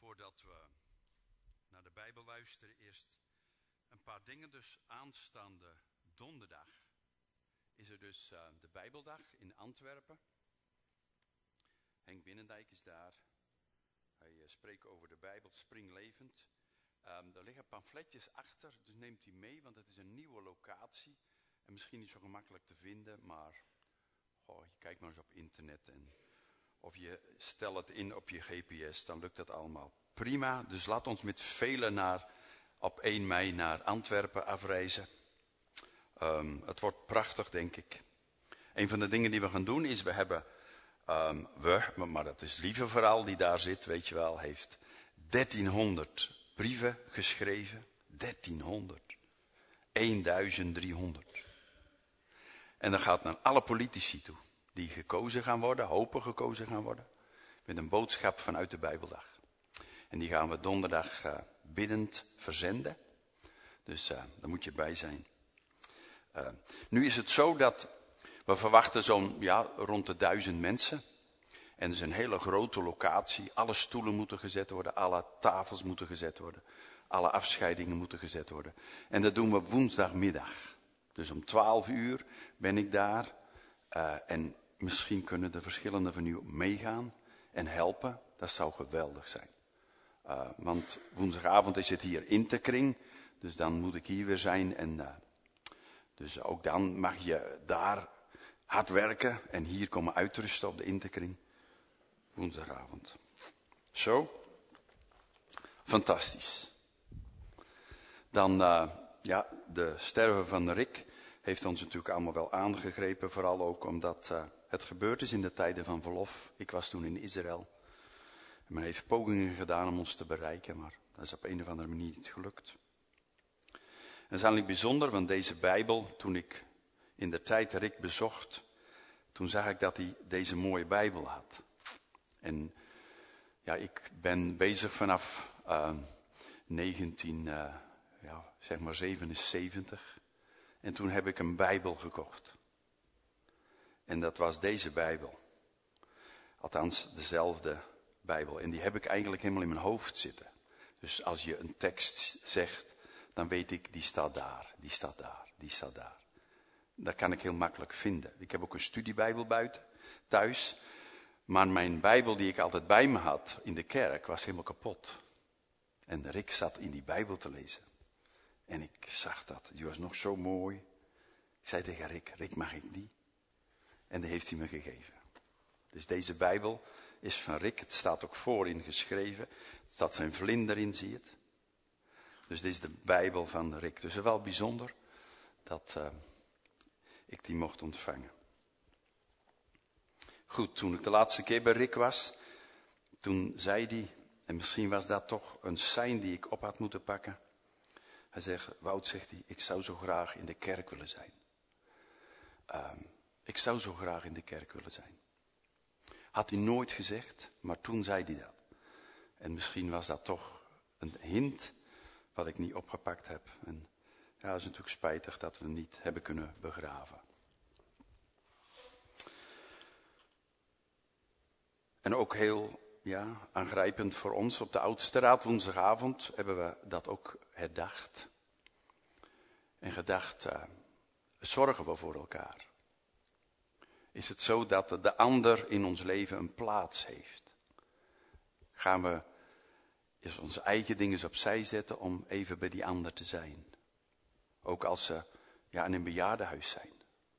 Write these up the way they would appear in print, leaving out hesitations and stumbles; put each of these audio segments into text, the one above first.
voordat we naar de Bijbel luisteren, eerst een paar dingen. Dus aanstaande donderdag is er dus de Bijbeldag in Antwerpen. Henk Binnendijk is daar. Hij spreekt over de Bijbel, springlevend. Er liggen pamfletjes achter, dus neemt die mee, want het is een nieuwe locatie. En misschien niet zo gemakkelijk te vinden, maar je kijkt maar eens op internet of je stelt het in op je GPS, dan lukt dat allemaal prima. Dus laat ons met velen op 1 mei naar Antwerpen afreizen. Het wordt prachtig, denk ik. Een van de dingen die we gaan doen is, maar dat is Lieve vooral die daar zit, weet je wel, heeft 1300 brieven geschreven. 1300. 1300. En dat gaat naar alle politici toe, die gekozen gaan worden, hopen gekozen gaan worden, met een boodschap vanuit de Bijbeldag. En die gaan we donderdag biddend verzenden. Dus daar moet je bij zijn. Nu is het zo dat we verwachten rond de 1000 mensen. En het is een hele grote locatie. Alle stoelen moeten gezet worden, alle tafels moeten gezet worden. Alle afscheidingen moeten gezet worden. En dat doen we woensdagmiddag. Dus om 12 uur ben ik daar. En misschien kunnen de verschillende van u meegaan en helpen. Dat zou geweldig zijn. Want woensdagavond is het hier Interkring. Dus dan moet ik hier weer zijn. En dus ook dan mag je daar hard werken. En hier komen uitrusten op de Interkring. Woensdagavond. Zo. Fantastisch. Dan, de sterven van Rick heeft ons natuurlijk allemaal wel aangegrepen. Vooral ook omdat het gebeurd is in de tijden van verlof. Ik was toen in Israël. En men heeft pogingen gedaan om ons te bereiken, maar dat is op een of andere manier niet gelukt. En dat is eigenlijk bijzonder, want deze Bijbel, toen ik in de tijd Rick bezocht, toen zag ik dat hij deze mooie Bijbel had. En ja, ik ben bezig vanaf 1977. En toen heb ik een Bijbel gekocht. En dat was deze Bijbel. Althans, dezelfde Bijbel. En die heb ik eigenlijk helemaal in mijn hoofd zitten. Dus als je een tekst zegt, dan weet ik, die staat daar, die staat daar, die staat daar. Dat kan ik heel makkelijk vinden. Ik heb ook een studiebijbel thuis. Maar mijn Bijbel die ik altijd bij me had in de kerk was helemaal kapot. En Rick zat in die Bijbel te lezen. En ik zag dat. Die was nog zo mooi. Ik zei tegen Rick, mag ik die? En die heeft hij me gegeven. Dus deze Bijbel is van Rick. Het staat ook voorin geschreven. Er staat zijn vlinder in, zie je het? Dus dit is de Bijbel van Rick. Dus het is wel bijzonder dat ik die mocht ontvangen. Goed, toen ik de laatste keer bij Rick was, toen zei hij, en misschien was dat toch een sein die ik op had moeten pakken. Hij zegt, Wout, zegt hij, ik zou zo graag in de kerk willen zijn. Ik zou zo graag in de kerk willen zijn. Had hij nooit gezegd, maar toen zei hij dat. En misschien was dat toch een hint wat ik niet opgepakt heb. En ja, het is natuurlijk spijtig dat we hem niet hebben kunnen begraven. En ook heel aangrijpend voor ons, op de Oudsterraad woensdagavond hebben we dat ook herdacht. En gedacht, zorgen we voor elkaar? Is het zo dat de ander in ons leven een plaats heeft? Gaan we onze eigen dingen opzij zetten om even bij die ander te zijn? Ook als ze in een bejaardenhuis zijn.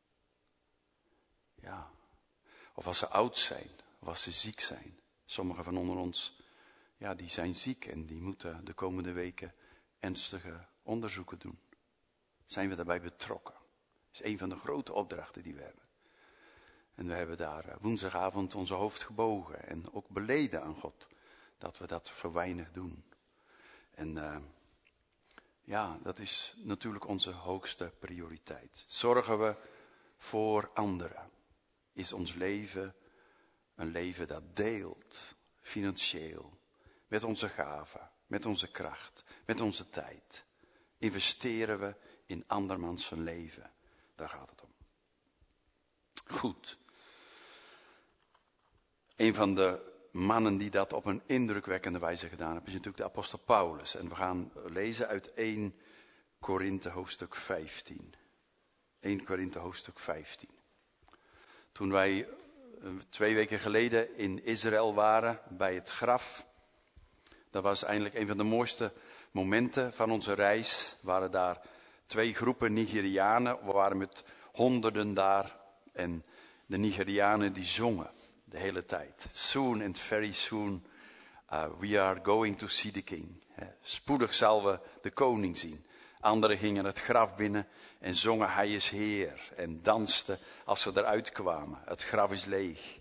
Ja. Of als ze oud zijn. Of als ze ziek zijn. Sommigen van onder ons, die zijn ziek en die moeten de komende weken ernstige onderzoeken doen. Zijn we daarbij betrokken? Dat is een van de grote opdrachten die we hebben. En we hebben daar woensdagavond onze hoofd gebogen en ook beleden aan God dat we dat zo weinig doen. En dat is natuurlijk onze hoogste prioriteit. Zorgen we voor anderen? Is ons leven een leven dat deelt, financieel, met onze gaven, met onze kracht, met onze tijd. Investeren we in andermans zijn leven. Daar gaat het om. Goed. Een van de mannen die dat op een indrukwekkende wijze gedaan hebben, is natuurlijk de apostel Paulus. En we gaan lezen uit 1 Korinthe hoofdstuk 15. 1 Korinthe hoofdstuk 15. Toen wij 2 weken geleden in Israël waren, bij het graf. Dat was eigenlijk een van de mooiste momenten van onze reis. Er waren daar 2 groepen Nigerianen. We waren met honderden daar. En de Nigerianen die zongen de hele tijd. Soon and very soon we are going to see the king. Spoedig zal we de koning zien. Anderen gingen het graf binnen en zongen hij is Heer. En dansten als ze eruit kwamen. Het graf is leeg.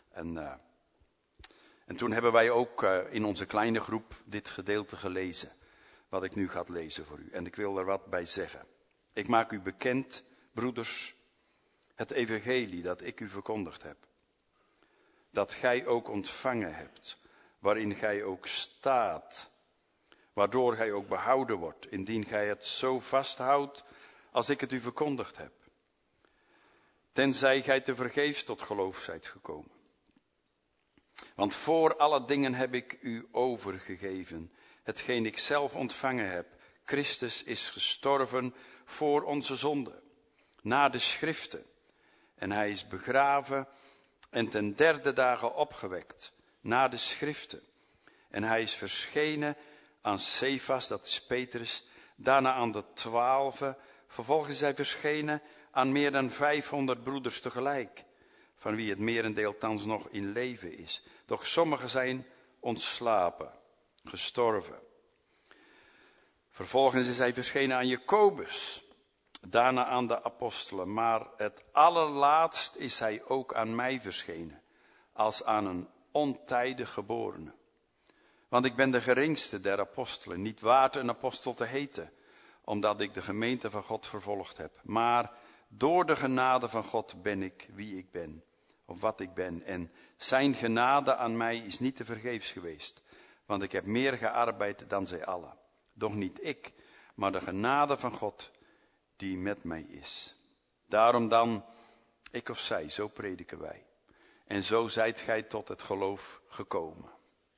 En toen hebben wij ook in onze kleine groep dit gedeelte gelezen. Wat ik nu ga lezen voor u. En ik wil er wat bij zeggen. Ik maak u bekend, broeders, het evangelie dat ik u verkondigd heb. Dat gij ook ontvangen hebt, waarin gij ook staat. Waardoor gij ook behouden wordt, indien gij het zo vasthoudt als ik het u verkondigd heb. Tenzij gij tevergeefs tot geloof zijt gekomen. Want voor alle dingen heb ik u overgegeven, hetgeen ik zelf ontvangen heb. Christus is gestorven voor onze zonden, na de schriften. En hij is begraven en ten 3e dagen opgewekt, na de schriften. En hij is verschenen aan Cephas, dat is Petrus, daarna aan de 12. Vervolgens is hij verschenen aan meer dan 500 broeders tegelijk, van wie het merendeel thans nog in leven is. Doch sommigen zijn ontslapen, gestorven. Vervolgens is hij verschenen aan Jacobus, daarna aan de apostelen. Maar het allerlaatst is hij ook aan mij verschenen, als aan een ontijdig geborene. Want ik ben de geringste der apostelen, niet waard een apostel te heten, omdat ik de gemeente van God vervolgd heb. Maar door de genade van God ben ik wie ik ben, of wat ik ben. En zijn genade aan mij is niet te vergeefs geweest, want ik heb meer gearbeid dan zij allen. Doch niet ik, maar de genade van God die met mij is. Daarom dan, ik of zij, zo prediken wij. En zo zijt gij tot het geloof gekomen.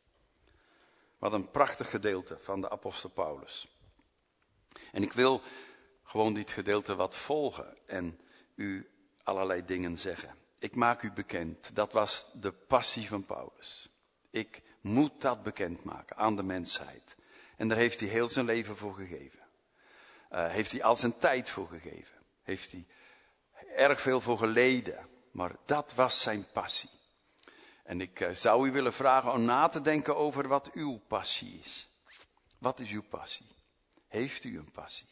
Wat een prachtig gedeelte van de apostel Paulus. En ik wil gewoon dit gedeelte wat volgen en u allerlei dingen zeggen. Ik maak u bekend, dat was de passie van Paulus. Ik moet dat bekendmaken aan de mensheid. En daar heeft hij heel zijn leven voor gegeven. Heeft hij al zijn tijd voor gegeven. Heeft hij erg veel voor geleden. Maar dat was zijn passie. En ik zou u willen vragen om na te denken over wat uw passie is. Wat is uw passie? Heeft u een passie?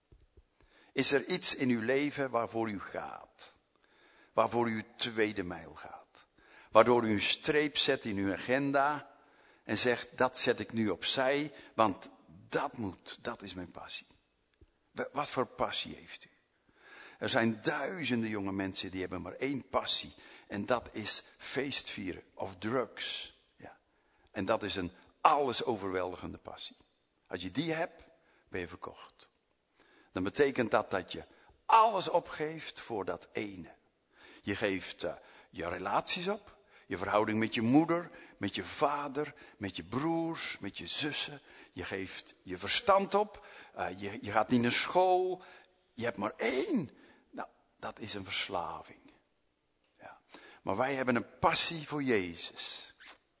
Is er iets in uw leven waarvoor u gaat? Waarvoor u tweede mijl gaat? Waardoor u een streep zet in uw agenda en zegt, dat zet ik nu opzij, want dat is mijn passie. Wat voor passie heeft u? Er zijn duizenden jonge mensen die hebben maar één passie. En dat is feestvieren of drugs. Ja. En dat is een alles overweldigende passie. Als je die hebt, ben je verkocht. Dan betekent dat je alles opgeeft voor dat ene. Je geeft je relaties op. Je verhouding met je moeder, met je vader, met je broers, met je zussen. Je geeft je verstand op. Je gaat niet naar school. Je hebt maar één. Nou, dat is een verslaving. Ja. Maar wij hebben een passie voor Jezus.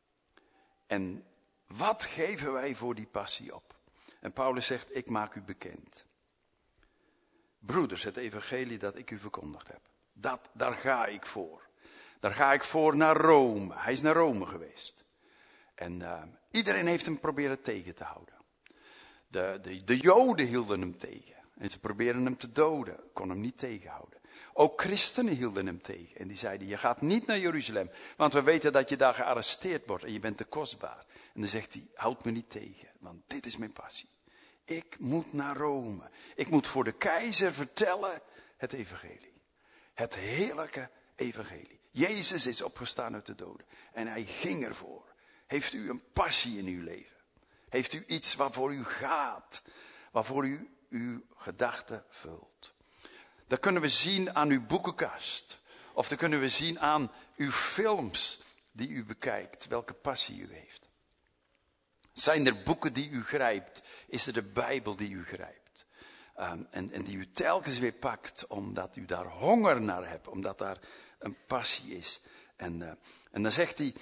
En wat geven wij voor die passie op? En Paulus zegt, ik maak u bekend. Broeders, het evangelie dat ik u verkondigd heb. Daar ga ik voor. Daar ga ik voor naar Rome. Hij is naar Rome geweest. En iedereen heeft hem proberen tegen te houden. De Joden hielden hem tegen. En ze probeerden hem te doden. Kon hem niet tegenhouden. Ook christenen hielden hem tegen. En die zeiden, je gaat niet naar Jeruzalem. Want we weten dat je daar gearresteerd wordt. En je bent te kostbaar. En dan zegt hij, houd me niet tegen. Want dit is mijn passie. Ik moet naar Rome. Ik moet voor de keizer vertellen het evangelie. Het heerlijke evangelie. Jezus is opgestaan uit de doden. En hij ging ervoor. Heeft u een passie in uw leven? Heeft u iets waarvoor u gaat? Waarvoor u uw gedachten vult? Dat kunnen we zien aan uw boekenkast. Of dat kunnen we zien aan uw films. die u bekijkt, welke passie u heeft? Zijn er boeken die u grijpt? Is er de Bijbel die u grijpt? En die u telkens weer pakt, omdat u daar honger naar hebt, omdat daar een passie is. En dan zegt hij,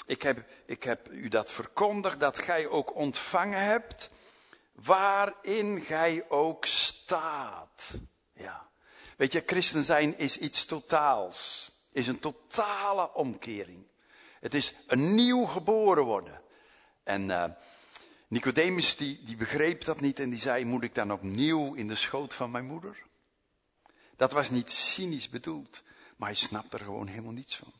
ik heb u dat verkondigd, dat gij ook ontvangen hebt, waarin gij ook staat. Ja. Weet je, christen zijn is iets totaals, is een totale omkering. Het is een nieuw geboren worden. En Nicodemus die begreep dat niet en die zei, moet ik dan opnieuw in de schoot van mijn moeder? Dat was niet cynisch bedoeld, maar hij snapt er gewoon helemaal niets van.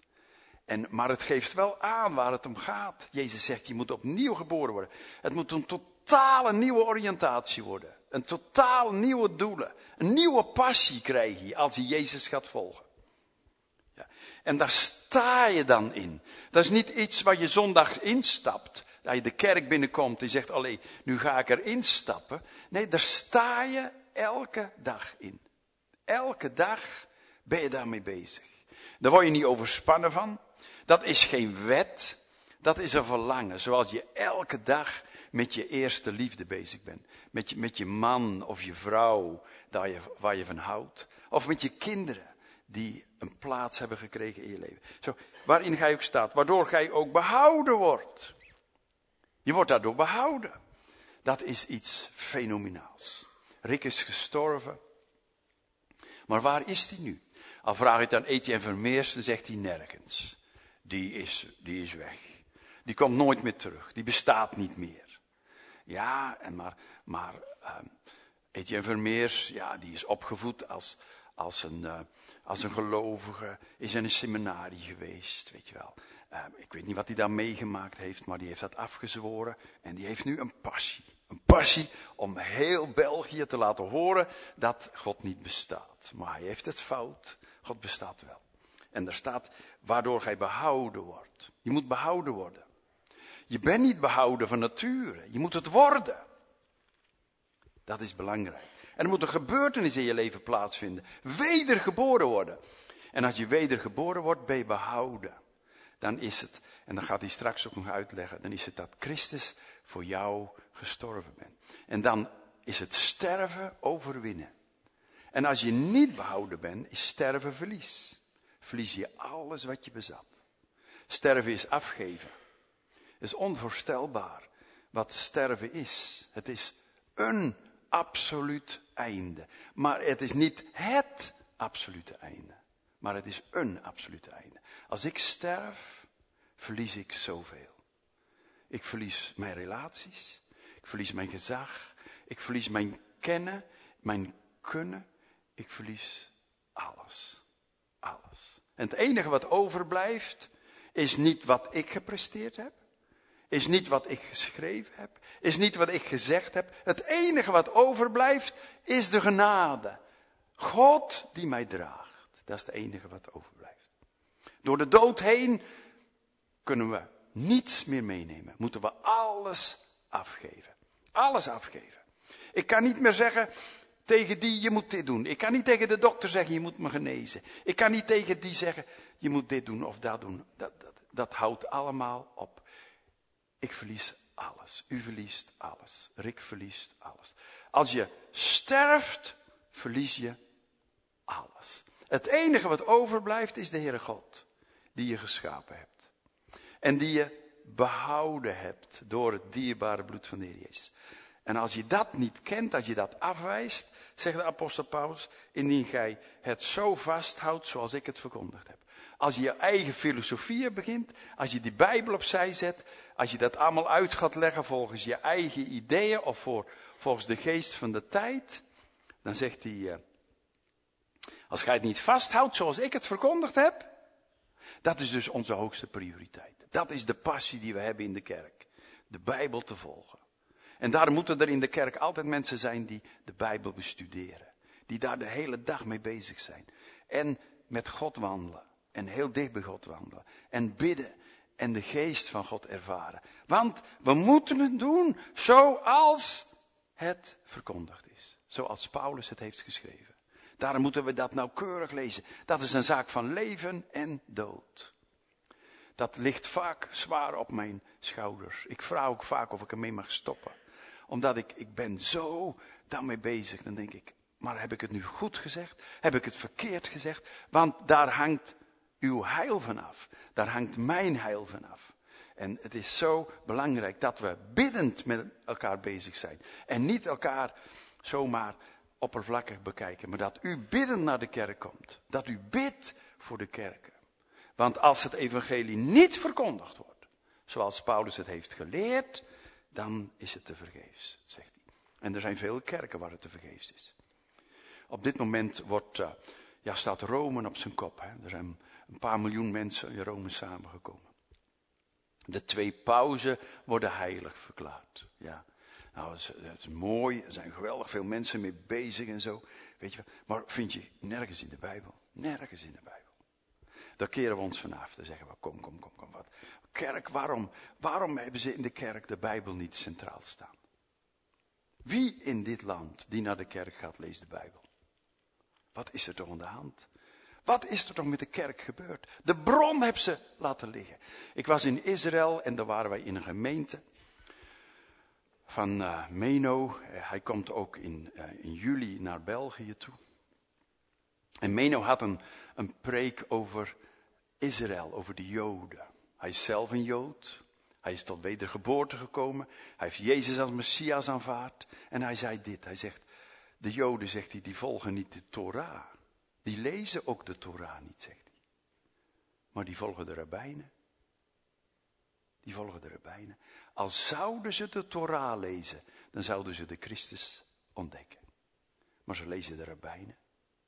Maar het geeft wel aan waar het om gaat. Jezus zegt, je moet opnieuw geboren worden. Het moet een totale nieuwe oriëntatie worden. Een totaal nieuwe doelen. Een nieuwe passie krijg je als je Jezus gaat volgen. Ja. En daar sta je dan in. Dat is niet iets waar je zondag instapt. Dat je de kerk binnenkomt en zegt, allee, nu ga ik erin stappen. Nee, daar sta je elke dag in. Elke dag ben je daarmee bezig. Daar word je niet overspannen van. Dat is geen wet. Dat is een verlangen. Zoals je elke dag met je eerste liefde bezig bent. Met je man of je vrouw waar je van houdt. Of met je kinderen die een plaats hebben gekregen in je leven. Zo, waarin gij ook staat. Waardoor gij ook behouden wordt. Je wordt daardoor behouden. Dat is iets fenomenaals. Rick is gestorven. Maar waar is hij nu? Al vraag je het aan Etienne Vermeers, dan zegt hij nergens. Die is weg. Die komt nooit meer terug. Die bestaat niet meer. Ja, maar Etienne Vermeers, ja, die is opgevoed als een gelovige. Is in een seminarie geweest, weet je wel. Ik weet niet wat hij daar meegemaakt heeft, maar die heeft dat afgezworen. En die heeft nu een passie. Een passie om heel België te laten horen dat God niet bestaat. Maar hij heeft het fout. God bestaat wel. En er staat, waardoor gij behouden wordt. Je moet behouden worden. Je bent niet behouden van nature. Je moet het worden. Dat is belangrijk. En er moet een gebeurtenis in je leven plaatsvinden. Wedergeboren worden. En als je wedergeboren wordt, ben je behouden. Dan is het, en dan gaat hij straks ook nog uitleggen, dan is het dat Christus voor jou gestorven bent. En dan is het sterven overwinnen. En als je niet behouden bent, is sterven verlies. Verlies je alles wat je bezat. Sterven is afgeven. Het is onvoorstelbaar wat sterven is. Het is een absoluut einde. Maar het is niet het absolute einde. Maar het is een absolute einde. Als ik sterf, verlies ik zoveel. Ik verlies mijn relaties. Ik verlies mijn gezag. Ik verlies mijn kennen, mijn kunnen. Ik verlies alles. Alles. En het enige wat overblijft, is niet wat ik gepresteerd heb. Is niet wat ik geschreven heb. Is niet wat ik gezegd heb. Het enige wat overblijft, is de genade. God die mij draagt. Dat is het enige wat overblijft. Door de dood heen kunnen we niets meer meenemen. Moeten we alles afgeven. Alles afgeven. Ik kan niet meer zeggen tegen die, je moet dit doen. Ik kan niet tegen de dokter zeggen, je moet me genezen. Ik kan niet tegen die zeggen, je moet dit doen of dat doen. Dat houdt allemaal op. Ik verlies alles. U verliest alles. Rick verliest alles. Als je sterft, verlies je alles. Het enige wat overblijft is de Heere God. Die je geschapen hebt. En die je behouden hebt door het dierbare bloed van de Heer Jezus. En als je dat niet kent, als je dat afwijst, zegt de apostel Paulus, indien gij het zo vasthoudt zoals ik het verkondigd heb. Als je je eigen filosofie begint, als je die Bijbel opzij zet, als je dat allemaal uit gaat leggen volgens je eigen ideeën of volgens de geest van de tijd, dan zegt hij, als gij het niet vasthoudt zoals ik het verkondigd heb, dat is dus onze hoogste prioriteit. Dat is de passie die we hebben in de kerk. De Bijbel te volgen. En daarom moeten er in de kerk altijd mensen zijn die de Bijbel bestuderen. Die daar de hele dag mee bezig zijn. En met God wandelen. En heel dicht bij God wandelen. En bidden. En de geest van God ervaren. Want we moeten het doen zoals het verkondigd is. Zoals Paulus het heeft geschreven. Daarom moeten we dat nauwkeurig lezen. Dat is een zaak van leven en dood. Dat ligt vaak zwaar op mijn schouders. Ik vraag ook vaak of ik ermee mag stoppen. Omdat ik ben zo daarmee bezig. Dan denk ik, maar heb ik het nu goed gezegd? Heb ik het verkeerd gezegd? Want daar hangt uw heil vanaf. Daar hangt mijn heil vanaf. En het is zo belangrijk dat we biddend met elkaar bezig zijn. En niet elkaar zomaar oppervlakkig bekijken. Maar dat u biddend naar de kerk komt. Dat u bidt voor de kerken. Want als het evangelie niet verkondigd wordt, zoals Paulus het heeft geleerd, dan is het tevergeefs, zegt hij. En er zijn veel kerken waar het tevergeefs is. Op dit moment staat Rome op zijn kop. Hè? Er zijn een paar miljoen mensen in Rome samengekomen. De 2 pausen worden heilig verklaard. Ja. Nou, het is mooi, er zijn geweldig veel mensen mee bezig en zo. Weet je, maar vind je nergens in de Bijbel. Nergens in de Bijbel. Daar keren we ons vanaf. Dan zeggen we, kom. Wat? Kerk, waarom hebben ze in de kerk de Bijbel niet centraal staan? Wie in dit land die naar de kerk gaat, leest de Bijbel? Wat is er toch aan de hand? Wat is er toch met de kerk gebeurd? De bron heb ze laten liggen. Ik was in Israël en daar waren wij in een gemeente van Meno. Hij komt ook in juli naar België toe. En Meno had een preek over Israël, over de Joden. Hij is zelf een Jood. Hij is tot wedergeboorte gekomen. Hij heeft Jezus als Messias aanvaard. En hij zei dit. Hij zegt, de Joden, zegt hij, die volgen niet de Torah. Die lezen ook de Torah niet, zegt hij. Maar die volgen de rabbijnen. Die volgen de rabbijnen. Als zouden ze de Torah lezen, dan zouden ze de Christus ontdekken. Maar ze lezen de rabbijnen.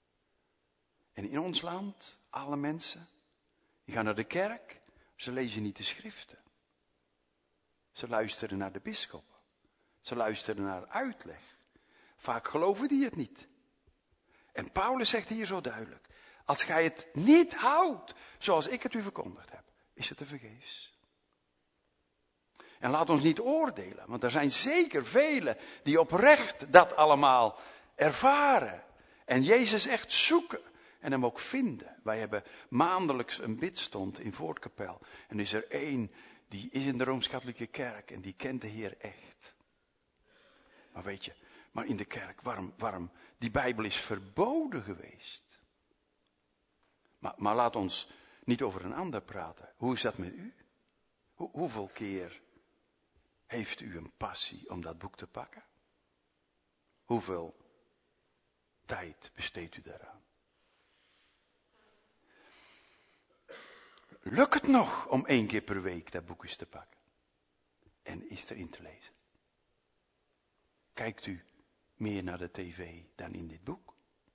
En in ons land, alle mensen, die gaan naar de kerk, ze lezen niet de schriften. Ze luisteren naar de bisschoppen. Ze luisteren naar uitleg. Vaak geloven die het niet. En Paulus zegt hier zo duidelijk, als gij het niet houdt zoals ik het u verkondigd heb, is het tevergeefs. En laat ons niet oordelen, want er zijn zeker velen die oprecht dat allemaal ervaren. En Jezus echt zoeken en hem ook vinden. Wij hebben maandelijks een bidstond in Voortkapel. En is er één die is in de Rooms-Katholieke kerk en die kent de Heer echt. Maar weet je, maar in de kerk, waarom? Die Bijbel is verboden geweest. Maar laat ons niet over een ander praten. Hoe is dat met u? Hoeveel keer heeft u een passie om dat boek te pakken? Hoeveel tijd besteedt u daaraan? Lukt het nog om 1 keer per week dat boek eens te pakken? En is erin te lezen? Kijkt u meer naar de tv dan in dit boek?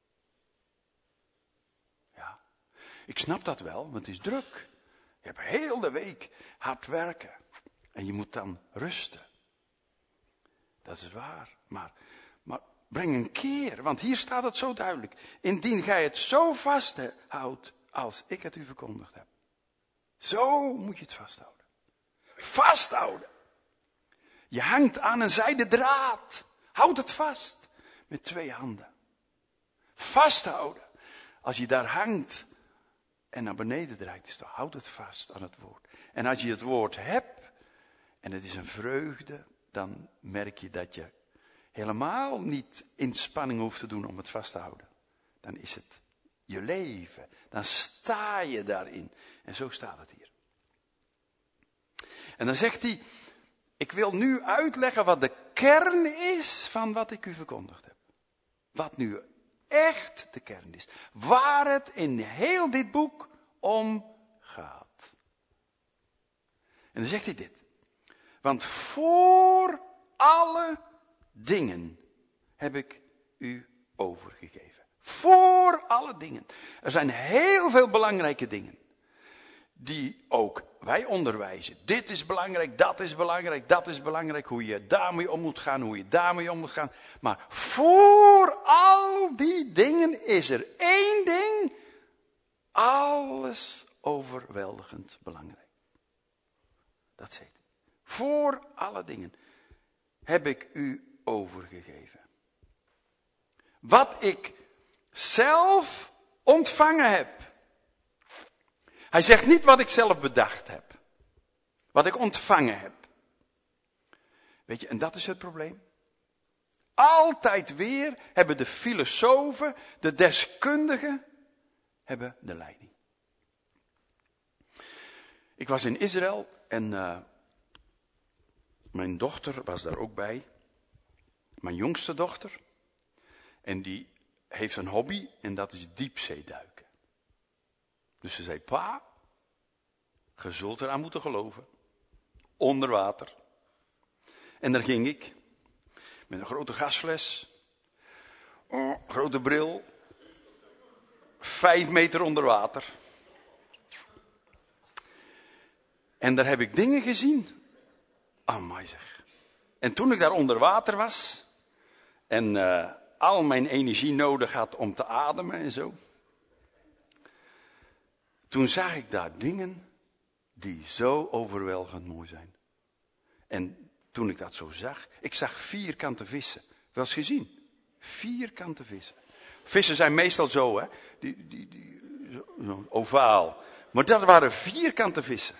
Ja, ik snap dat wel, want het is druk. Je hebt heel de week hard werken. En je moet dan rusten. Dat is waar. Maar breng een keer, want hier staat het zo duidelijk. Indien gij het zo vasthoudt als ik het u verkondigd heb. Zo moet je het vasthouden. Vasthouden. Je hangt aan een zijden draad. Houd het vast. Met 2 handen. Vasthouden. Als je daar hangt en naar beneden draait, dan houd het vast aan het woord. En als je het woord hebt, en het is een vreugde, dan merk je dat je helemaal niet inspanning hoeft te doen om het vast te houden. Dan is het je leven. Dan sta je daarin. En zo staat het hier. En dan zegt hij, ik wil nu uitleggen wat de kern is van wat ik u verkondigd heb. Wat nu echt de kern is. Waar het in heel dit boek om gaat. En dan zegt hij dit. Want voor alle dingen heb ik u overgegeven. Voor alle dingen. Er zijn heel veel belangrijke dingen. Die ook wij onderwijzen. Dit is belangrijk, dat is belangrijk, dat is belangrijk. Hoe je daarmee om moet gaan, hoe je daarmee om moet gaan. Maar voor al die dingen is er 1 ding. Alles overweldigend belangrijk. Dat zegt hij. Voor alle dingen heb ik u overgegeven. Wat ik zelf ontvangen heb. Hij zegt niet wat ik zelf bedacht heb. Wat ik ontvangen heb. Weet je, en dat is het probleem. Altijd weer hebben de filosofen, de deskundigen, hebben de leiding. Ik was in Israël en mijn dochter was daar ook bij. Mijn jongste dochter. En die heeft een hobby en dat is diepzeeduiken. Dus ze zei, pa, je zult eraan moeten geloven. Onder water. En daar ging ik. Met een grote gasfles. Grote bril. 5 meter onder water. En daar heb ik dingen gezien. Amai zeg. En toen ik daar onder water was. En al mijn energie nodig had om te ademen en zo. Toen zag ik daar dingen die zo overweldigend mooi zijn. En toen ik dat zo zag, ik zag vierkante vissen. Wel eens gezien? Vierkante vissen. Vissen zijn meestal zo, hè? Zo ovaal. Maar dat waren vierkante vissen.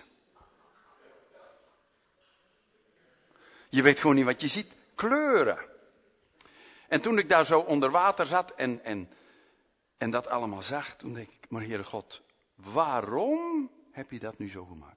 Je weet gewoon niet wat je ziet. Kleuren. En toen ik daar zo onder water zat en dat allemaal zag, toen denk ik, maar Heere God, waarom heb je dat nu zo gemaakt?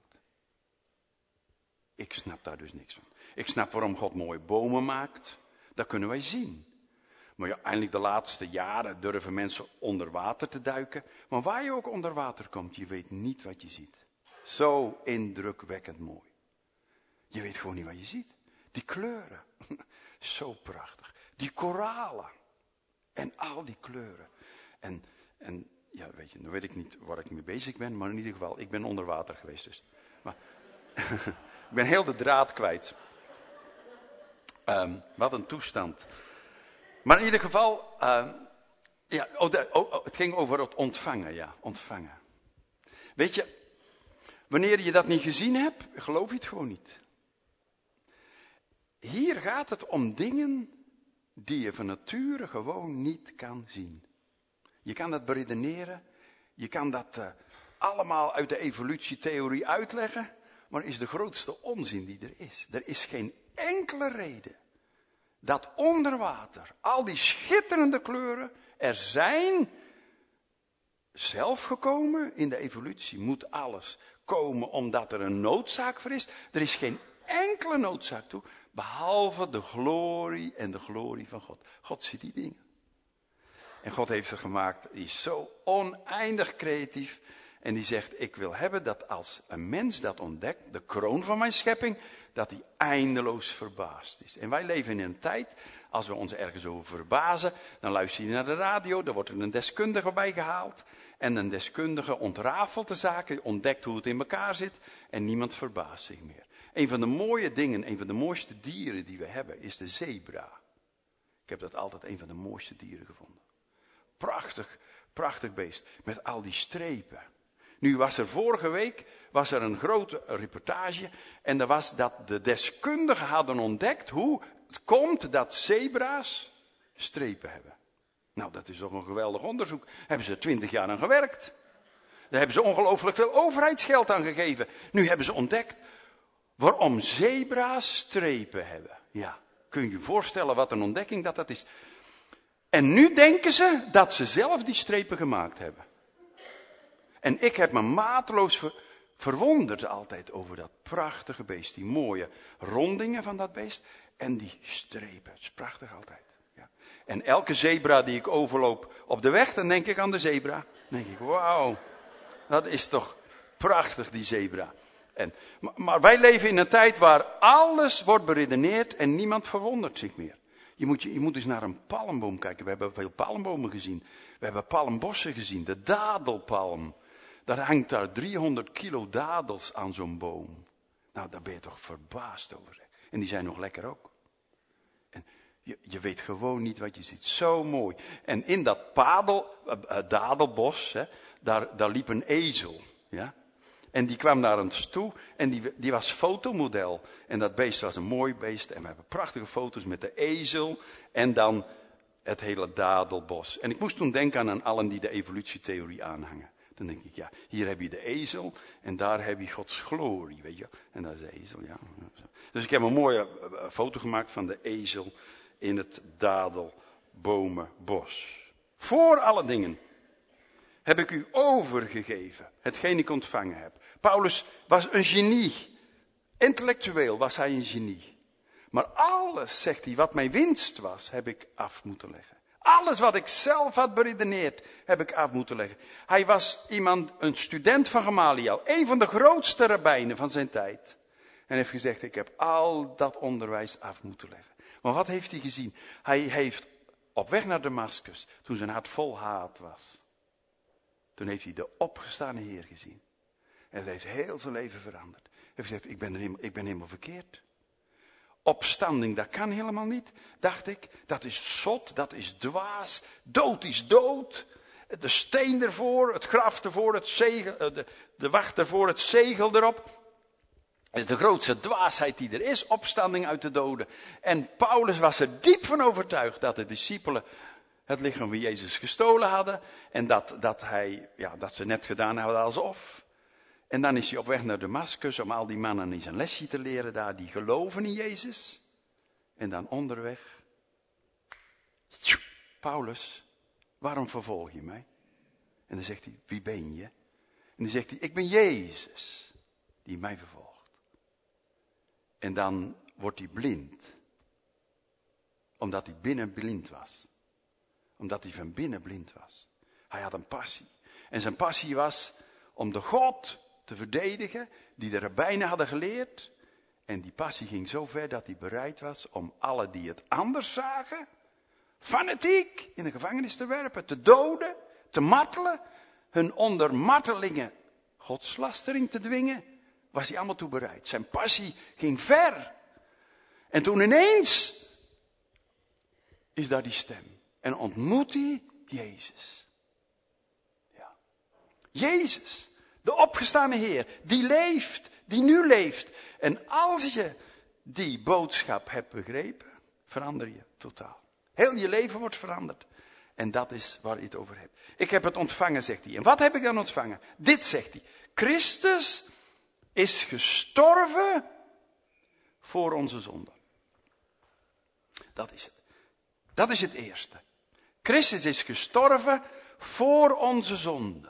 Ik snap daar dus niks van. Ik snap waarom God mooie bomen maakt. Dat kunnen wij zien. Maar ja, eindelijk de laatste jaren durven mensen onder water te duiken. Maar waar je ook onder water komt, je weet niet wat je ziet. Zo indrukwekkend mooi. Je weet gewoon niet wat je ziet. Die kleuren. Zo prachtig. Die koralen. En al die kleuren. En ja, weet je, dan weet ik niet waar ik mee bezig ben. Maar in ieder geval, ik ben onder water geweest dus. Maar ik ben heel de draad kwijt. Wat een toestand. Maar in ieder geval, het ging over het ontvangen, ja, ontvangen. Weet je, wanneer je dat niet gezien hebt, geloof je het gewoon niet. Hier gaat het om dingen die je van nature gewoon niet kan zien. Je kan dat beredeneren, je kan dat allemaal uit de evolutietheorie uitleggen, maar is de grootste onzin die er is. Er is geen enkele reden dat onder water al die schitterende kleuren er zijn zelf gekomen. In de evolutie moet alles komen omdat er een noodzaak voor is. Er is geen enkele noodzaak toe, behalve de glorie en de glorie van God. God ziet die dingen. En God heeft ze gemaakt, die is zo oneindig creatief. En die zegt, ik wil hebben dat als een mens dat ontdekt, de kroon van mijn schepping, dat hij eindeloos verbaasd is. En wij leven in een tijd, als we ons ergens over verbazen, dan luister je naar de radio, dan wordt er een deskundige bij gehaald. En een deskundige ontrafelt de zaken, ontdekt hoe het in elkaar zit en niemand verbaast zich meer. Een van de mooie dingen, een van de mooiste dieren die we hebben, is de zebra. Ik heb dat altijd een van de mooiste dieren gevonden. Prachtig, prachtig beest, met al die strepen. Nu was er vorige week een grote reportage en er was dat de deskundigen hadden ontdekt hoe het komt dat zebra's strepen hebben. Nou, dat is toch een geweldig onderzoek. Daar hebben ze 20 jaar aan gewerkt. Daar hebben ze ongelooflijk veel overheidsgeld aan gegeven. Nu hebben ze ontdekt waarom zebra's strepen hebben. Ja, kun je je voorstellen wat een ontdekking dat is. En nu denken ze dat ze zelf die strepen gemaakt hebben. En ik heb me mateloos verwonderd altijd over dat prachtige beest. Die mooie rondingen van dat beest. En die strepen. Het is prachtig altijd. Ja. En elke zebra die ik overloop op de weg, dan denk ik aan de zebra. Dan denk ik, wauw. Dat is toch prachtig, die zebra. Maar wij leven in een tijd waar alles wordt beredeneerd en niemand verwondert zich meer. Je moet eens naar een palmboom kijken. We hebben veel palmbomen gezien. We hebben palmbossen gezien. De dadelpalm. Daar hangt daar 300 kilo dadels aan zo'n boom. Nou, daar ben je toch verbaasd over. En die zijn nog lekker ook. En je weet gewoon niet wat je ziet. Zo mooi. En in dat dadelbos, daar liep een ezel. Ja? En die kwam naar ons toe en die was fotomodel. En dat beest was een mooi beest. En we hebben prachtige foto's met de ezel en dan het hele dadelbos. En ik moest toen denken aan allen die de evolutietheorie aanhangen. Dan denk ik, ja, hier heb je de ezel en daar heb je Gods glorie, weet je. En dat is de ezel, ja. Dus ik heb een mooie foto gemaakt van de ezel in het dadelbomenbos. Voor alle dingen heb ik u overgegeven, hetgeen ik ontvangen heb. Paulus was een genie. Intellectueel was hij een genie. Maar alles, zegt hij, wat mijn winst was, heb ik af moeten leggen. Alles wat ik zelf had beredeneerd, heb ik af moeten leggen. Hij was een student van Gamaliel, een van de grootste rabbijnen van zijn tijd. En heeft gezegd, ik heb al dat onderwijs af moeten leggen. Maar wat heeft hij gezien? Hij heeft op weg naar Damascus, toen zijn hart vol haat was. Toen heeft hij de opgestane Heer gezien. En dat heeft heel zijn leven veranderd. Hij heeft gezegd, ik ben helemaal verkeerd. Opstanding, dat kan helemaal niet, dacht ik. Dat is zot, dat is dwaas. Dood is dood. De steen ervoor, het graf ervoor, het zegel, de wacht ervoor, het zegel erop. Dat is de grootste dwaasheid die er is, opstanding uit de doden. En Paulus was er diep van overtuigd dat de discipelen het lichaam van Jezus gestolen hadden. En dat ze net gedaan hadden alsof. En dan is hij op weg naar Damascus om al die mannen eens een lesje te leren daar, die geloven in Jezus. En dan onderweg, Paulus, waarom vervolg je mij? En dan zegt hij, wie ben je? En dan zegt hij, ik ben Jezus, die mij vervolgt. En dan wordt hij blind. Omdat hij binnen blind was. Omdat hij van binnen blind was. Hij had een passie. En zijn passie was om de God te verdedigen, die de rabbijnen hadden geleerd. En die passie ging zo ver dat hij bereid was om alle die het anders zagen, fanatiek in de gevangenis te werpen, te doden, te martelen, hun onder martelingen godslastering te dwingen, was hij allemaal toe bereid. Zijn passie ging ver. En toen ineens is daar die stem. En ontmoet hij Jezus. Ja. Jezus. De opgestane Heer, die leeft, die nu leeft. En als je die boodschap hebt begrepen, verander je totaal. Heel je leven wordt veranderd. En dat is waar je het over hebt. Ik heb het ontvangen, zegt hij. En wat heb ik dan ontvangen? Dit zegt hij. Christus is gestorven voor onze zonde. Dat is het. Dat is het eerste. Christus is gestorven voor onze zonde.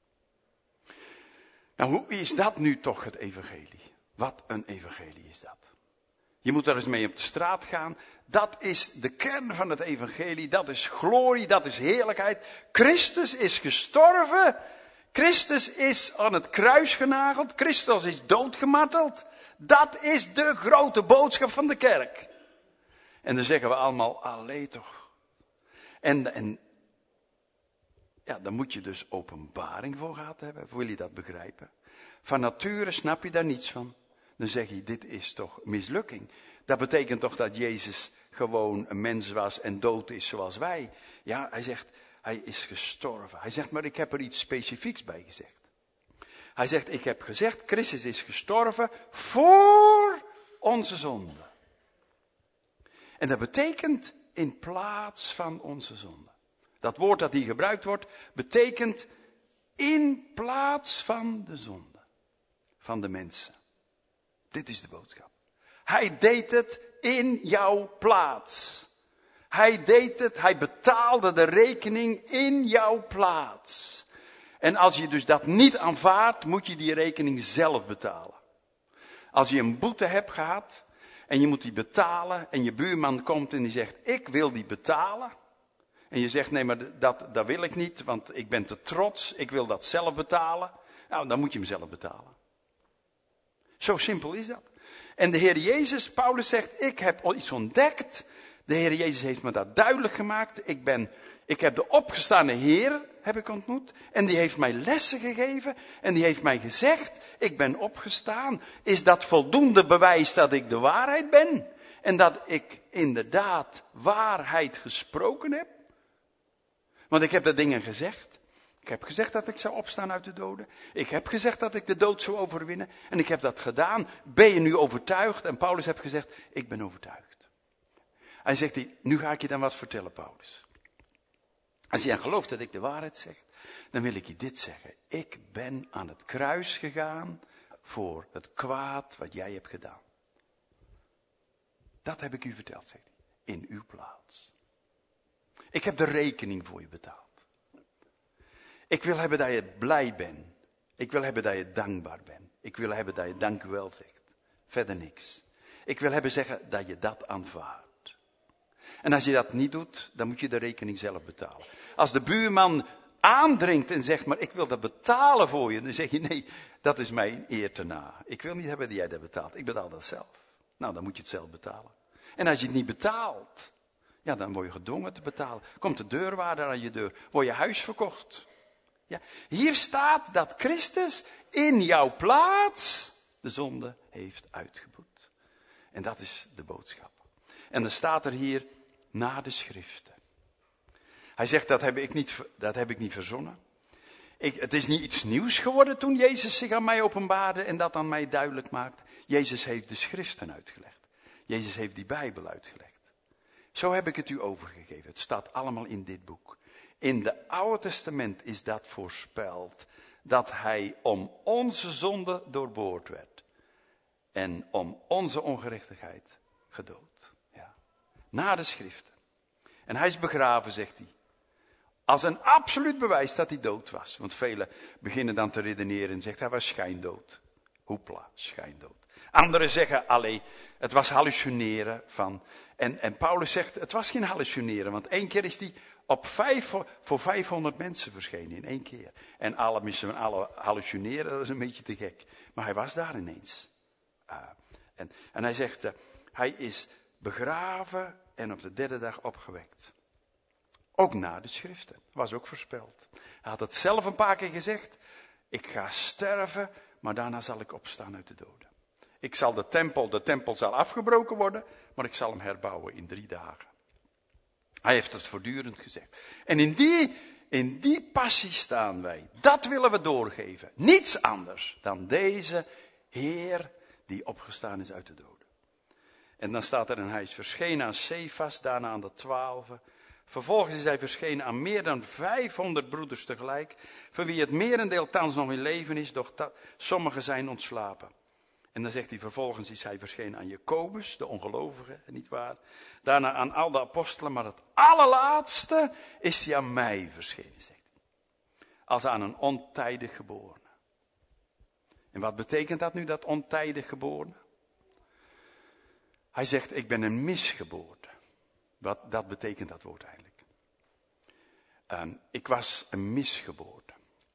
Nou, hoe is dat nu toch het evangelie? Wat een evangelie is dat. Je moet er eens mee op de straat gaan. Dat is de kern van het evangelie. Dat is glorie, dat is heerlijkheid. Christus is gestorven. Christus is aan het kruis genageld. Christus is doodgemarteld. Dat is de grote boodschap van de kerk. En dan zeggen we allemaal, allee toch. En ja, dan moet je dus openbaring voor gehad hebben. Wil je dat begrijpen? Van nature snap je daar niets van. Dan zeg je, dit is toch mislukking. Dat betekent toch dat Jezus gewoon een mens was en dood is zoals wij. Ja, hij zegt, hij is gestorven. Hij zegt, maar ik heb er iets specifieks bij gezegd. Hij zegt, ik heb gezegd, Christus is gestorven voor onze zonde. En dat betekent in plaats van onze zonde. Dat woord dat hier gebruikt wordt, betekent in plaats van de zonde. Van de mensen. Dit is de boodschap. Hij deed het in jouw plaats. Hij deed het, hij betaalde de rekening in jouw plaats. En als je dus dat niet aanvaardt, moet je die rekening zelf betalen. Als je een boete hebt gehad en je moet die betalen en je buurman komt en die zegt, ik wil die betalen. En je zegt, nee, maar dat wil ik niet, want ik ben te trots, ik wil dat zelf betalen. Nou, dan moet je hem zelf betalen. Zo simpel is dat. En de Heer Jezus, Paulus zegt, ik heb iets ontdekt. De Heer Jezus heeft me dat duidelijk gemaakt. Ik heb de opgestane Heer, heb ik ontmoet. En die heeft mij lessen gegeven. En die heeft mij gezegd, ik ben opgestaan. Is dat voldoende bewijs dat ik de waarheid ben? En dat ik inderdaad waarheid gesproken heb? Want ik heb de dingen gezegd. Ik heb gezegd dat ik zou opstaan uit de doden. Ik heb gezegd dat ik de dood zou overwinnen. En ik heb dat gedaan. Ben je nu overtuigd? En Paulus heeft gezegd, ik ben overtuigd. Hij zegt, nu ga ik je dan wat vertellen, Paulus. Als je dan gelooft dat ik de waarheid zeg, dan wil ik je dit zeggen. Ik ben aan het kruis gegaan voor het kwaad wat jij hebt gedaan. Dat heb ik u verteld, zegt hij. In uw plaats. Ik heb de rekening voor je betaald. Ik wil hebben dat je blij bent. Ik wil hebben dat je dankbaar bent. Ik wil hebben dat je dank u wel zegt. Verder niks. Ik wil hebben zeggen dat je dat aanvaardt. En als je dat niet doet, dan moet je de rekening zelf betalen. Als de buurman aandringt en zegt, maar ik wil dat betalen voor je. Dan zeg je, nee, dat is mijn eer te na. Ik wil niet hebben dat jij dat betaalt. Ik betaal dat zelf. Nou, dan moet je het zelf betalen. En als je het niet betaalt, ja, dan word je gedwongen te betalen. Komt de deurwaarder aan je deur. Word je huis verkocht. Ja. Hier staat dat Christus in jouw plaats de zonde heeft uitgeboet. En dat is de boodschap. En dan staat er hier, na de schriften. Hij zegt, dat heb ik niet verzonnen. Het is niet iets nieuws geworden toen Jezus zich aan mij openbaarde en dat aan mij duidelijk maakte. Jezus heeft de schriften uitgelegd. Jezus heeft die Bijbel uitgelegd. Zo heb ik het u overgegeven. Het staat allemaal in dit boek. In het Oude Testament is dat voorspeld. Dat hij om onze zonde doorboord werd. En om onze ongerechtigheid gedood. Ja. Na de schriften. En hij is begraven, zegt hij. Als een absoluut bewijs dat hij dood was. Want velen beginnen dan te redeneren en zeggen, hij was schijndood. Hoepla, schijndood. Anderen zeggen, allee, het was hallucineren van. En Paulus zegt, het was geen hallucineren. Want 1 keer is hij voor 500 mensen verschenen in 1 keer. En alle hallucineren, dat is een beetje te gek. Maar hij was daar ineens. En hij zegt, hij is begraven en op de 3e dag opgewekt. Ook na de schriften. Was ook voorspeld. Hij had het zelf een paar keer gezegd. Ik ga sterven, maar daarna zal ik opstaan uit de doden. Ik zal de tempel zal afgebroken worden, maar ik zal hem herbouwen in 3 dagen. Hij heeft het voortdurend gezegd. En in die passie staan wij. Dat willen we doorgeven. Niets anders dan deze Heer die opgestaan is uit de doden. En dan staat er, en hij is verschenen aan Cefas, daarna aan de 12. Vervolgens is hij verschenen aan meer dan 500 broeders tegelijk, van wie het merendeel thans nog in leven is, doch sommigen zijn ontslapen. En dan zegt hij, vervolgens is hij verschenen aan Jacobus, de ongelovige, niet waar. Daarna aan al de apostelen, maar het allerlaatste is hij aan mij verschenen, zegt hij. Als aan een ontijdig geborene. En wat betekent dat nu, dat ontijdig geborene? Hij zegt, ik ben een misgeboorte. Dat betekent dat woord eigenlijk. Ik was een misgeboorte.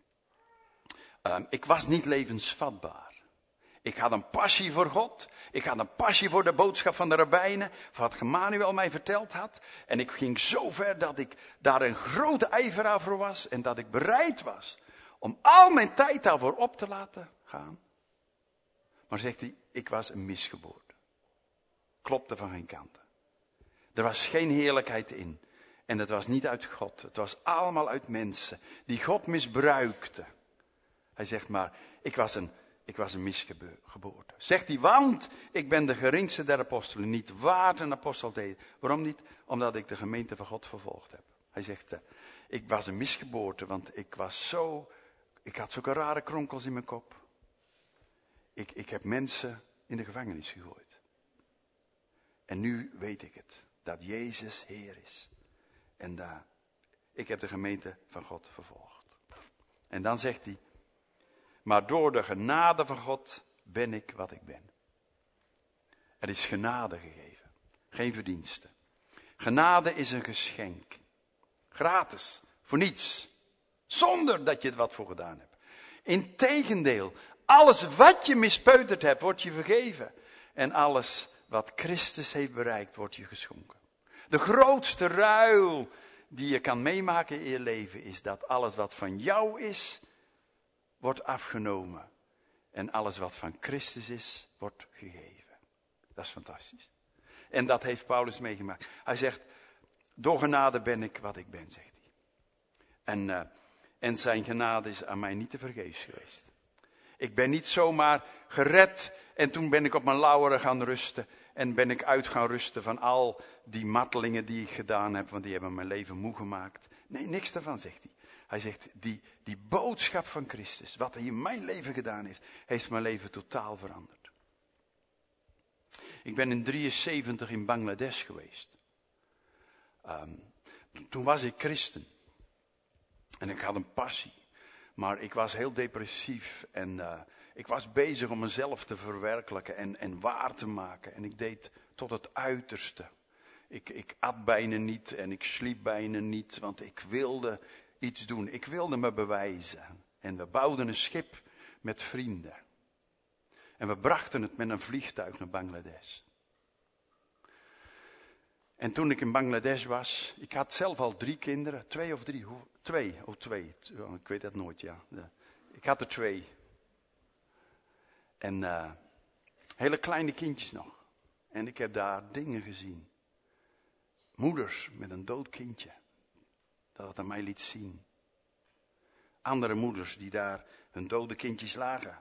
Ik was niet levensvatbaar. Ik had een passie voor God. Ik had een passie voor de boodschap van de rabbijnen. Van wat Gemanuel mij verteld had. En ik ging zo ver dat ik daar een grote ijveraar voor was. En dat ik bereid was om al mijn tijd daarvoor op te laten gaan. Maar zegt hij, ik was een misgeboorte. Klopte van geen kanten. Er was geen heerlijkheid in. En het was niet uit God. Het was allemaal uit mensen die God misbruikte. Hij zegt maar, ik was een misgeboorte. Zegt hij, want ik ben de geringste der apostelen. Niet waard een apostel te heten. Waarom niet? Omdat ik de gemeente van God vervolgd heb. Hij zegt, ik was een misgeboorte, want ik had zulke rare kronkels in mijn kop. Ik heb mensen in de gevangenis gegooid. En nu weet ik het. Dat Jezus Heer is. En ik heb de gemeente van God vervolgd. En dan zegt hij. Maar door de genade van God ben ik wat ik ben. Er is genade gegeven. Geen verdienste. Genade is een geschenk. Gratis. Voor niets. Zonder dat je er wat voor gedaan hebt. Integendeel. Alles wat je mispeuterd hebt, wordt je vergeven. En alles wat Christus heeft bereikt, wordt je geschonken. De grootste ruil die je kan meemaken in je leven is dat alles wat van jou is, wordt afgenomen. En alles wat van Christus is, wordt gegeven. Dat is fantastisch. En dat heeft Paulus meegemaakt. Hij zegt, door genade ben ik wat ik ben, zegt hij. En zijn genade is aan mij niet te vergeefs geweest. Ik ben niet zomaar gered en toen ben ik op mijn lauweren gaan rusten. En ben ik uit gaan rusten van al die martelingen die ik gedaan heb, want die hebben mijn leven moe gemaakt. Nee, niks daarvan, zegt hij. Hij zegt, die boodschap van Christus, wat hij in mijn leven gedaan heeft mijn leven totaal veranderd. Ik ben in 1973 in Bangladesh geweest. Toen was ik christen. En ik had een passie. Maar ik was heel depressief en ik was bezig om mezelf te verwerkelijken en waar te maken. En ik deed tot het uiterste. Ik at bijna niet en ik sliep bijna niet, want ik wilde iets doen. Ik wilde me bewijzen. En we bouwden een schip met vrienden. En we brachten het met een vliegtuig naar Bangladesh. En toen ik in Bangladesh was, ik had zelf al 3 kinderen, 2 of 3, 2, ik weet dat nooit, ja. Ik had er 2. En hele kleine kindjes nog. En ik heb daar dingen gezien. Moeders met een dood kindje, dat het aan mij liet zien. Andere moeders die daar hun dode kindjes lagen,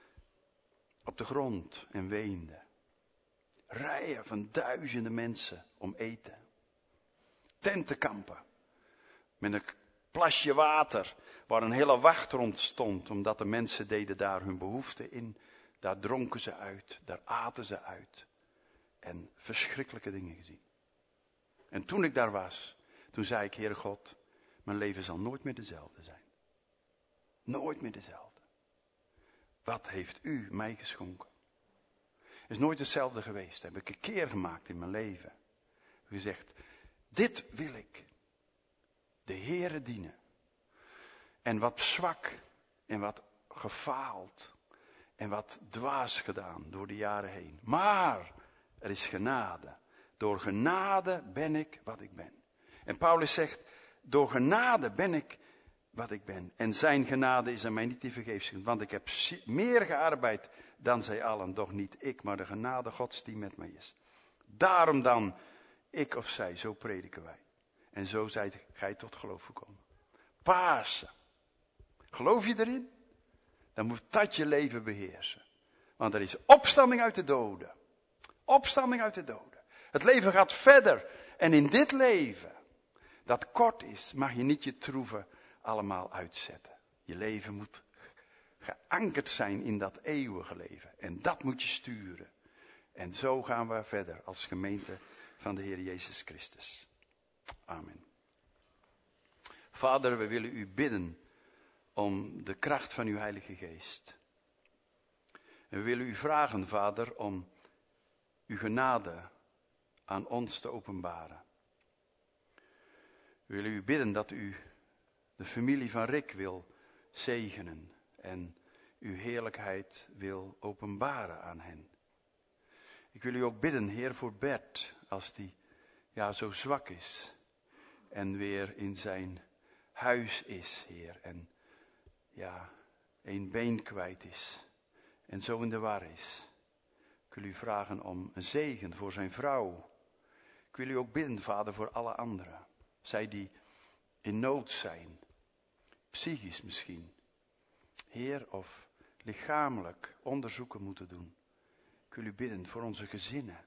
op de grond en weenden. Rijen van duizenden mensen om eten. Tentenkampen. Met een plasje water waar een hele wacht rond stond. Omdat de mensen deden daar hun behoeften in. Daar dronken ze uit. Daar aten ze uit. En verschrikkelijke dingen gezien. En toen ik daar was, toen zei ik, Heere God, mijn leven zal nooit meer dezelfde zijn. Nooit meer dezelfde. Wat heeft u mij geschonken? Is nooit hetzelfde geweest. Dat heb ik een keer gemaakt in mijn leven. Gezegd, dit wil ik. De Heere dienen. En wat zwak en wat gefaald en wat dwaas gedaan door de jaren heen. Maar er is genade. Door genade ben ik wat ik ben. En Paulus zegt, door genade ben ik wat ik ben. En zijn genade is aan mij niet te vergeefs. Want ik heb meer gearbeid dan zij allen. Doch niet ik, maar de genade Gods die met mij is. Daarom dan, ik of zij, zo prediken wij. En zo zijt gij tot geloof gekomen. Pasen. Geloof je erin? Dan moet dat je leven beheersen. Want er is opstanding uit de doden. Opstanding uit de doden. Het leven gaat verder. En in dit leven, dat kort is, mag je niet je troeven allemaal uitzetten. Je leven moet geankerd zijn in dat eeuwige leven. En dat moet je sturen. En zo gaan we verder als gemeente van de Heer Jezus Christus. Amen. Vader, we willen u bidden om de kracht van uw Heilige Geest. En we willen u vragen, Vader, om uw genade aan ons te openbaren. We willen u bidden dat u de familie van Rick wil zegenen en uw heerlijkheid wil openbaren aan hen. Ik wil u ook bidden, Heer, voor Bert, als die zo zwak is en weer in zijn huis is, Heer, en één been kwijt is en zo in de war is. Ik wil u vragen om een zegen voor zijn vrouw. Ik wil u ook bidden, Vader, voor alle anderen. Zij die in nood zijn, psychisch misschien, Heer, of lichamelijk onderzoeken moeten doen. Ik wil u bidden voor onze gezinnen,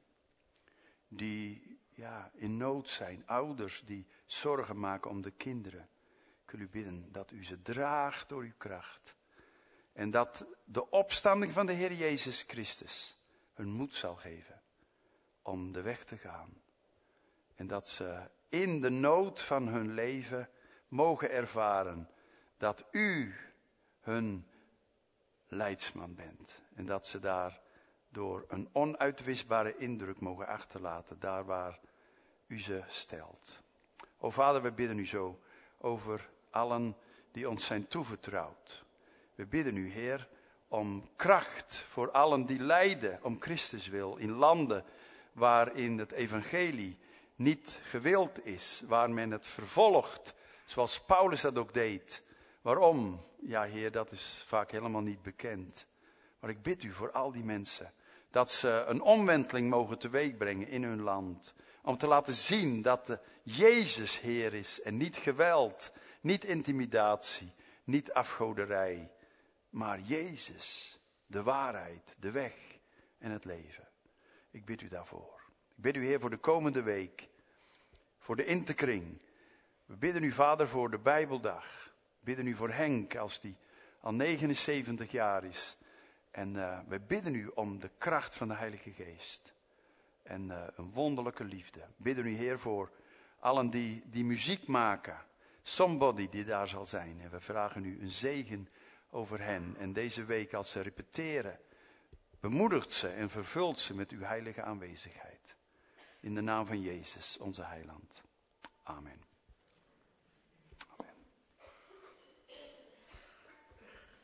die in nood zijn, ouders die zorgen maken om de kinderen. Ik wil u bidden dat u ze draagt door uw kracht. En dat de opstanding van de Heer Jezus Christus hun moed zal geven om de weg te gaan. En dat ze in de nood van hun leven mogen ervaren dat u hun leidsman bent. En dat ze daar door een onuitwisbare indruk mogen achterlaten, daar waar u ze stelt. O Vader, we bidden u zo over allen die ons zijn toevertrouwd. We bidden u, Heer, om kracht voor allen die lijden om Christus wil, in landen waarin het evangelie niet gewild is, waar men het vervolgt, zoals Paulus dat ook deed. Waarom? Ja, Heer, dat is vaak helemaal niet bekend. Maar ik bid u voor al die mensen, dat ze een omwenteling mogen teweegbrengen in hun land. Om te laten zien dat de Jezus Heer is en niet geweld, niet intimidatie, niet afgoderij. Maar Jezus, de waarheid, de weg en het leven. Ik bid u daarvoor. Ik bid u, Heer, voor de komende week, voor de interkring. We bidden u, Vader, voor de Bijbeldag. bidden u voor Henk als die al 79 jaar is. En wij bidden u om de kracht van de Heilige Geest. En een wonderlijke liefde. Bidden u, Heer, voor allen die muziek maken. Somebody die daar zal zijn. En we vragen u een zegen over hen. En deze week als ze repeteren, bemoedigt ze en vervult ze met uw heilige aanwezigheid. In de naam van Jezus, onze heiland. Amen.